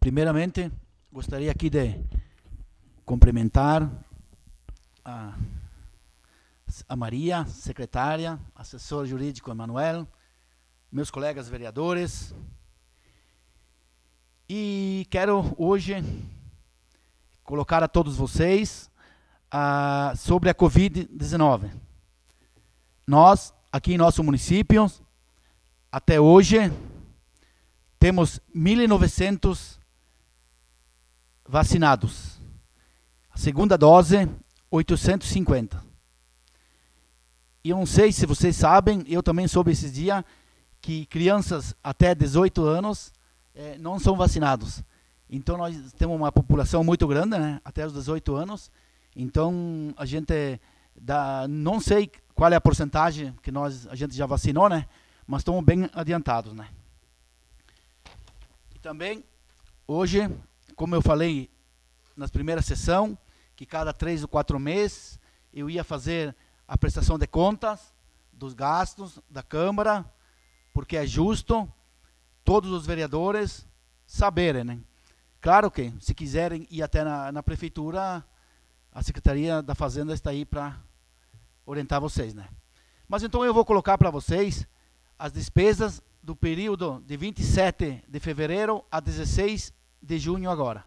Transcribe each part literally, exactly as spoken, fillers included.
Primeiramente, gostaria aqui de cumprimentar a, a Maria, secretária, assessor jurídico Emanuel, meus colegas vereadores, e quero hoje colocar a todos vocês uh, sobre a covid dezenove. Nós, aqui em nosso município, até hoje, temos mil e novecentos vacinados. A segunda dose, oitocentos e cinquenta. E eu não sei se vocês sabem, eu também soube esses dias, que crianças até dezoito anos eh, não são vacinados. Então nós temos uma população muito grande, né, até os dezoito anos. Então a gente dá, não sei qual é a porcentagem que nós a gente já vacinou, né, mas estamos bem adiantados, né. E também hoje, como eu falei nas primeiras sessões, que cada três ou quatro meses eu ia fazer a prestação de contas dos gastos da Câmara, porque é justo todos os vereadores saberem, né? Claro que, se quiserem ir até na, na Prefeitura, a Secretaria da Fazenda está aí para orientar vocês, né? Mas então eu vou colocar para vocês as despesas do período de vinte e sete de fevereiro a dezesseis de junho agora.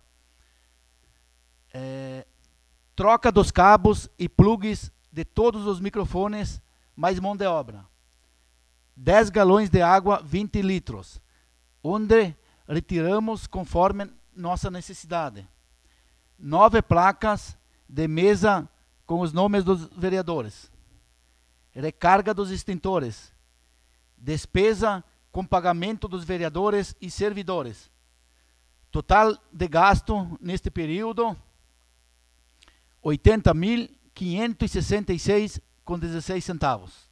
É, troca dos cabos e plugs de todos os microfones, mais mão de obra. dez galões de água, vinte litros, onde retiramos conforme nossa necessidade. Nove placas de mesa com os nomes dos vereadores. Recarga dos extintores. Despesa com pagamento dos vereadores e servidores. Total de gasto neste período, oitenta mil quinhentos e sessenta e seis com dezesseis centavos.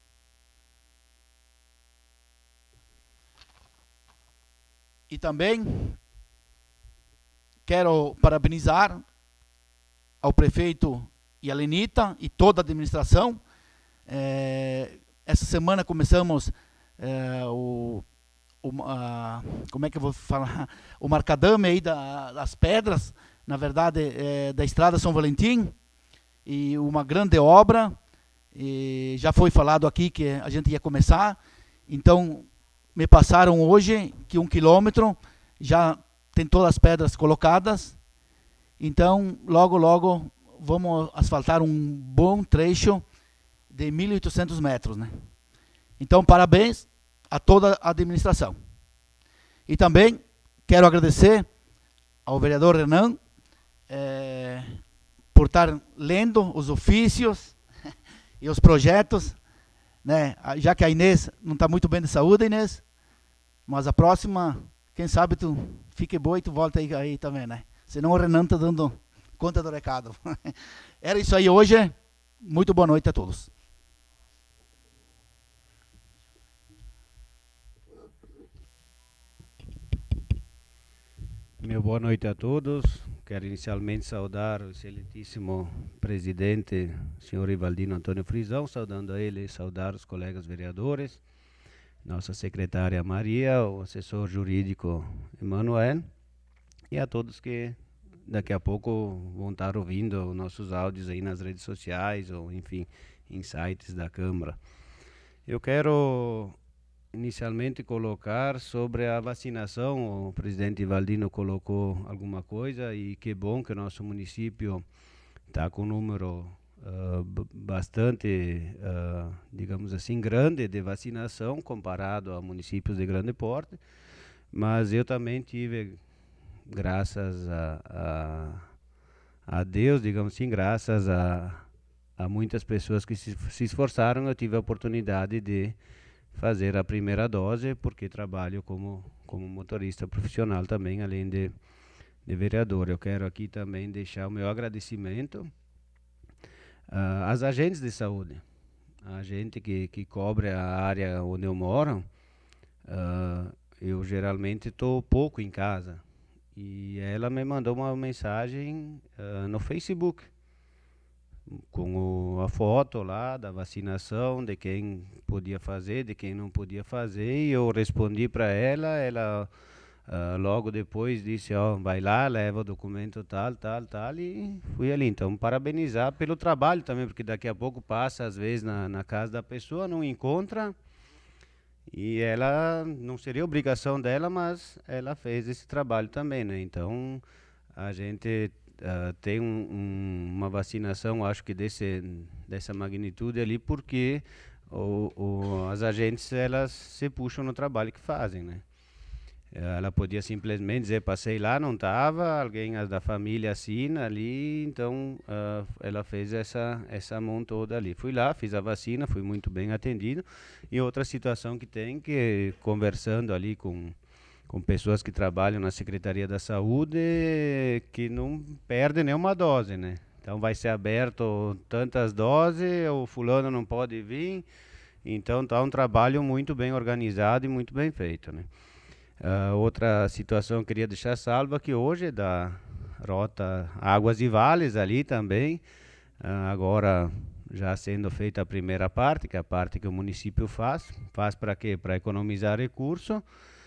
E também quero parabenizar ao prefeito e a Lenita e toda a administração. É, essa semana começamos é, o, o a, como é que eu vou falar, o marcadame aí da, das pedras, na verdade, é, da Estrada São Valentim, e uma grande obra, e já foi falado aqui que a gente ia começar, então me passaram hoje que um quilômetro já tem todas as pedras colocadas, então logo logo vamos asfaltar um bom trecho de mil e oitocentos metros, né? Então parabéns a toda a administração. E também quero agradecer ao vereador Renan é, por estar lendo os ofícios e os projetos, né? Já que a Inês não está muito bem de saúde, Inês, mas a próxima, quem sabe tu fique boa e tu volta aí, aí também, né? Senão o Renan está dando conta do recado. Era isso aí hoje. Muito boa noite a todos. Meu boa noite a todos. Quero inicialmente saudar o excelentíssimo presidente, senhor Rivaldino Antônio Frisão, saudando a ele e saudar os colegas vereadores, nossa secretária Maria, o assessor jurídico Emanuel, e a todos que daqui a pouco vão estar ouvindo nossos áudios aí nas redes sociais, ou enfim, em sites da Câmara. Eu quero inicialmente colocar sobre a vacinação. O presidente Rivaldino colocou alguma coisa, e que bom que o nosso município está com um número uh, bastante, uh, digamos assim, grande de vacinação comparado a municípios de grande porte, mas eu também tive, graças a, a, a Deus, digamos assim, graças a, a muitas pessoas que se, se esforçaram, eu tive a oportunidade de fazer a primeira dose, porque trabalho como, como motorista profissional também, além de, de vereador. Eu quero aqui também deixar o meu agradecimento uh, às agentes de saúde, a gente que, que cobre a área onde eu moro. Uh, eu geralmente estou pouco em casa, e ela me mandou uma mensagem uh, no Facebook, com o, a foto lá da vacinação, de quem podia fazer, de quem não podia fazer, e eu respondi para ela, ela Uh, logo depois disse, ó, vai lá, leva o documento tal, tal, tal, e fui ali. Então, parabenizar pelo trabalho também, porque daqui a pouco passa, às vezes, na, na casa da pessoa, não encontra, e ela, não seria obrigação dela, mas ela fez esse trabalho também, né? Então, a gente uh, tem um, um, uma vacinação, acho que desse, dessa magnitude ali, porque o, o, as agentes, elas se puxam no trabalho que fazem, né? Ela podia simplesmente dizer, passei lá, não estava, alguém da família assina ali, então uh, ela fez essa, essa mão toda ali. Fui lá, fiz a vacina, fui muito bem atendido. E outra situação que tem, que conversando ali com, com pessoas que trabalham na Secretaria da Saúde, que não perde nenhuma dose, né? Então vai ser aberto tantas doses, o fulano não pode vir, então está um trabalho muito bem organizado e muito bem feito, né? Uh, outra situação que eu queria deixar salva, que hoje é da rota Águas e Vales ali também, uh, agora já sendo feita a primeira parte, que é a parte que o município faz. Faz para quê? Para economizar recurso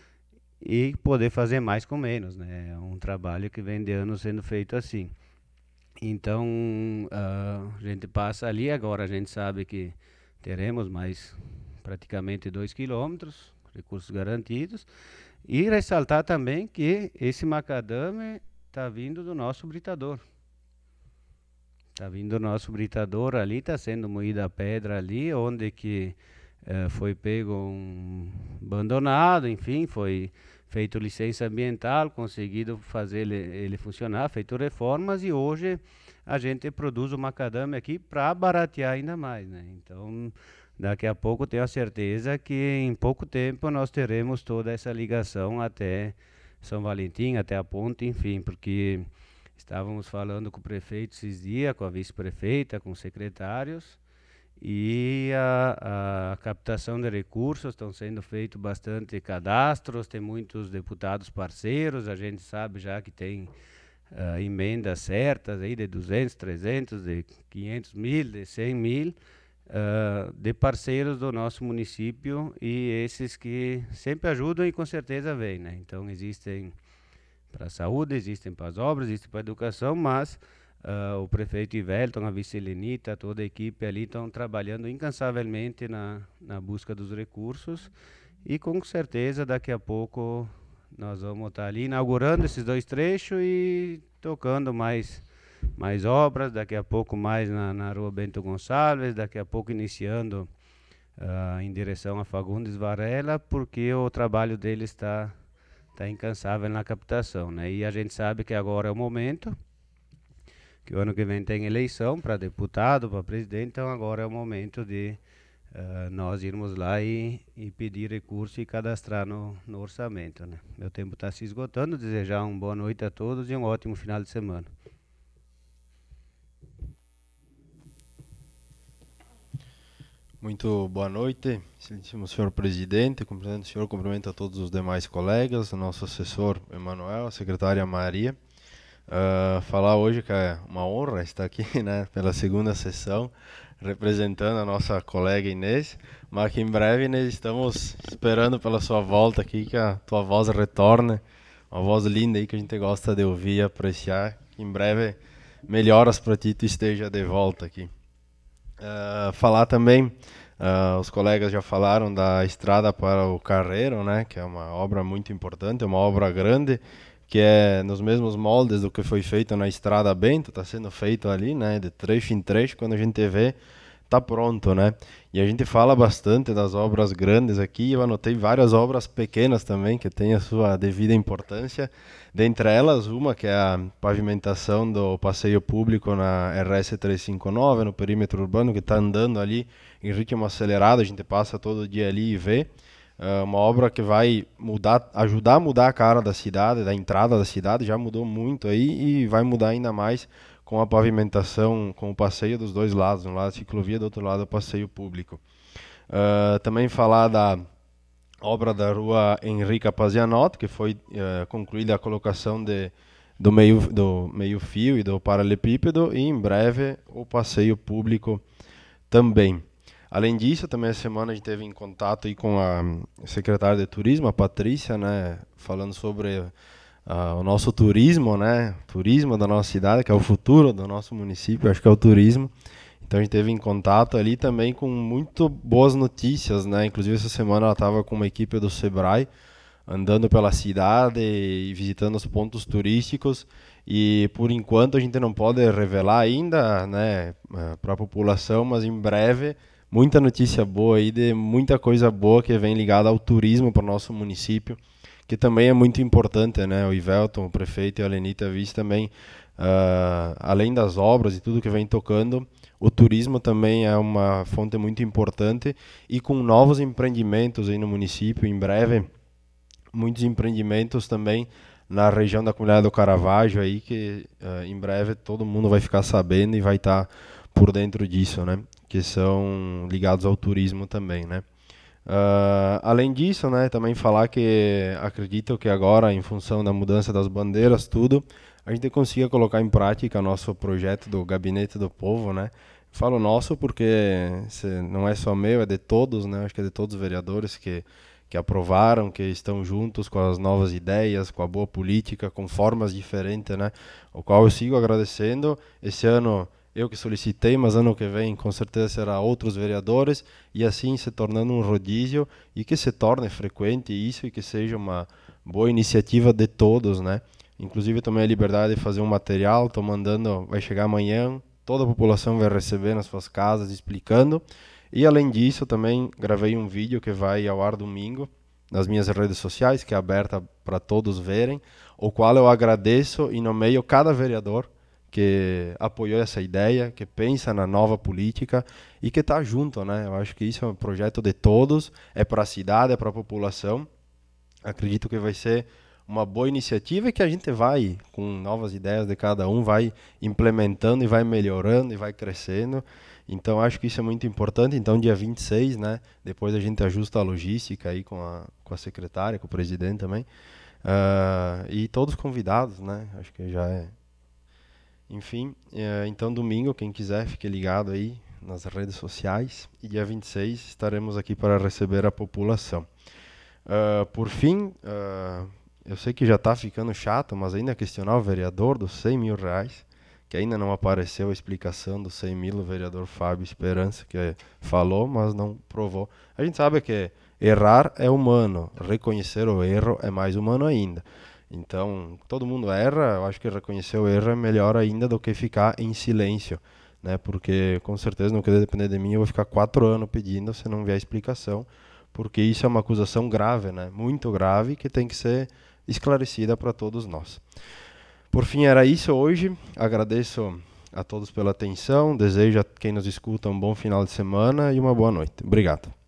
e poder fazer mais com menos, né? É um trabalho que vem de anos sendo feito assim. Então, uh, a gente passa ali, agora a gente sabe que teremos mais praticamente dois quilômetros, recursos garantidos. E ressaltar também que esse macadame está vindo do nosso britador. Está vindo do nosso britador ali, está sendo moída a pedra ali, onde que eh, foi pego um abandonado, enfim, foi feito licença ambiental, conseguido fazer ele, ele funcionar, feito reformas, e hoje a gente produz o macadame aqui para baratear ainda mais, né? Então, daqui a pouco tenho a certeza que em pouco tempo nós teremos toda essa ligação até São Valentim, até a ponte, enfim, porque estávamos falando com o prefeito esses dias, com a vice-prefeita, com os secretários, e a, a captação de recursos, estão sendo feitos bastante cadastros, tem muitos deputados parceiros, a gente sabe já que tem uh, emendas certas aí de duzentos, trezentos, de quinhentos mil, de cem mil, Uh, de parceiros do nosso município, e esses que sempre ajudam e com certeza vêm, né? Então existem para a saúde, existem para as obras, existem para a educação, mas uh, o prefeito Ivelton, a vice-Helenita, toda a equipe ali estão trabalhando incansavelmente na, na busca dos recursos, e com certeza daqui a pouco nós vamos estar ali inaugurando esses dois trechos e tocando mais mais obras, daqui a pouco mais na, na rua Bento Gonçalves, daqui a pouco iniciando uh, em direção a Fagundes Varela, porque o trabalho dele está, está incansável na captação, né? E a gente sabe que agora é o momento, que o ano que vem tem eleição para deputado, para presidente, então agora é o momento de uh, nós irmos lá e, e pedir recurso e cadastrar no, no orçamento, né? Meu tempo está se esgotando, desejar uma boa noite a todos e um ótimo final de semana. Muito boa noite, excelentíssimo senhor presidente, cumprimento o senhor, cumprimento a todos os demais colegas, o nosso assessor Emanuel, a secretária Maria. Uh, falar hoje que é uma honra estar aqui, né, pela segunda sessão, representando a nossa colega Inês, mas que em breve, Inês, estamos esperando pela sua volta aqui, que a tua voz retorne, uma voz linda aí que a gente gosta de ouvir e apreciar, que em breve melhoras para ti, tu esteja de volta aqui. Uh, falar também, uh, os colegas já falaram da estrada para o Carreiro, né, que é uma obra muito importante, é uma obra grande, que é nos mesmos moldes do que foi feito na Estrada Bento, está sendo feito ali, né, de trecho em trecho, quando a gente vê, está pronto, né, e a gente fala bastante das obras grandes aqui, eu anotei várias obras pequenas também, que têm a sua devida importância, dentre elas uma que é a pavimentação do passeio público na R S trezentos e cinquenta e nove, no perímetro urbano, que está andando ali em ritmo acelerado, a gente passa todo dia ali e vê. Uh, uma obra que vai mudar, ajudar a mudar a cara da cidade, da entrada da cidade, já mudou muito aí e vai mudar ainda mais com a pavimentação, com o passeio dos dois lados, um lado a ciclovia, do outro lado o passeio público. Uh, também falar da obra da rua Henrique Pazianotto, que foi uh, concluída a colocação de, do, meio, do meio fio e do paralelepípedo, e em breve o passeio público também. Além disso, também essa semana a gente teve em contato aí com a secretária de turismo, a Patrícia, né, falando sobre uh, o nosso turismo, né, turismo da nossa cidade, que é o futuro do nosso município, acho que é o turismo. Então a gente teve em contato ali também com muito boas notícias, né, inclusive essa semana ela estava com uma equipe do Sebrae, andando pela cidade e visitando os pontos turísticos, e por enquanto a gente não pode revelar ainda, né, para a população, mas em breve muita notícia boa aí, de muita coisa boa que vem ligada ao turismo para o nosso município, que também é muito importante, né? O Ivelton, o prefeito e a Lenita Vice também, uh, além das obras e tudo que vem tocando, o turismo também é uma fonte muito importante, e com novos empreendimentos aí no município, em breve, muitos empreendimentos também na região da Comunidade do Caravaggio aí, que uh, em breve todo mundo vai ficar sabendo e vai estar tá por dentro disso, né? Que são ligados ao turismo também, né? Uh, além disso, né, também falar que acredito que agora, em função da mudança das bandeiras, tudo, a gente consiga colocar em prática nosso projeto do Gabinete do Povo, né? Falo nosso porque não é só meu, é de todos, né? Acho que é de todos os vereadores que que aprovaram, que estão juntos com as novas ideias, com a boa política, com formas diferentes, né? O qual eu sigo agradecendo. Esse ano eu que solicitei, mas ano que vem com certeza será outros vereadores, e assim se tornando um rodízio, e que se torne frequente isso, e que seja uma boa iniciativa de todos, né? Inclusive tomei a liberdade de fazer um material, estou mandando, vai chegar amanhã, toda a população vai receber nas suas casas, explicando. E além disso, também gravei um vídeo que vai ao ar domingo nas minhas redes sociais, que é aberta para todos verem, o qual eu agradeço e nomeio cada vereador que apoiou essa ideia, que pensa na nova política e que está junto, né? Eu acho que isso é um projeto de todos, é para a cidade, é para a população. Acredito que vai ser uma boa iniciativa e que a gente vai, com novas ideias de cada um, vai implementando e vai melhorando e vai crescendo. Então acho que isso é muito importante. Então dia vinte e seis, né, depois a gente ajusta a logística aí com a, com a secretária, com o presidente também, uh, e todos convidados, né, acho que já é. Enfim, uh, então domingo, quem quiser, fique ligado aí nas redes sociais, e dia vinte e seis estaremos aqui para receber a população. Uh, por fim, uh, eu sei que já está ficando chato, mas ainda questionar o vereador dos cem mil reais, que ainda não apareceu a explicação dos cem mil, o vereador Fábio Esperança, que falou, mas não provou. A gente sabe que errar é humano, reconhecer o erro é mais humano ainda. Então, todo mundo erra, eu acho que reconhecer o erro é melhor ainda do que ficar em silêncio, né? Porque, com certeza, no que depender de mim, eu vou ficar quatro anos pedindo se não vier explicação, porque isso é uma acusação grave, né? Muito grave, que tem que ser esclarecida para todos nós. Por fim, era isso hoje. Agradeço a todos pela atenção. Desejo a quem nos escuta um bom final de semana e uma boa noite. Obrigado.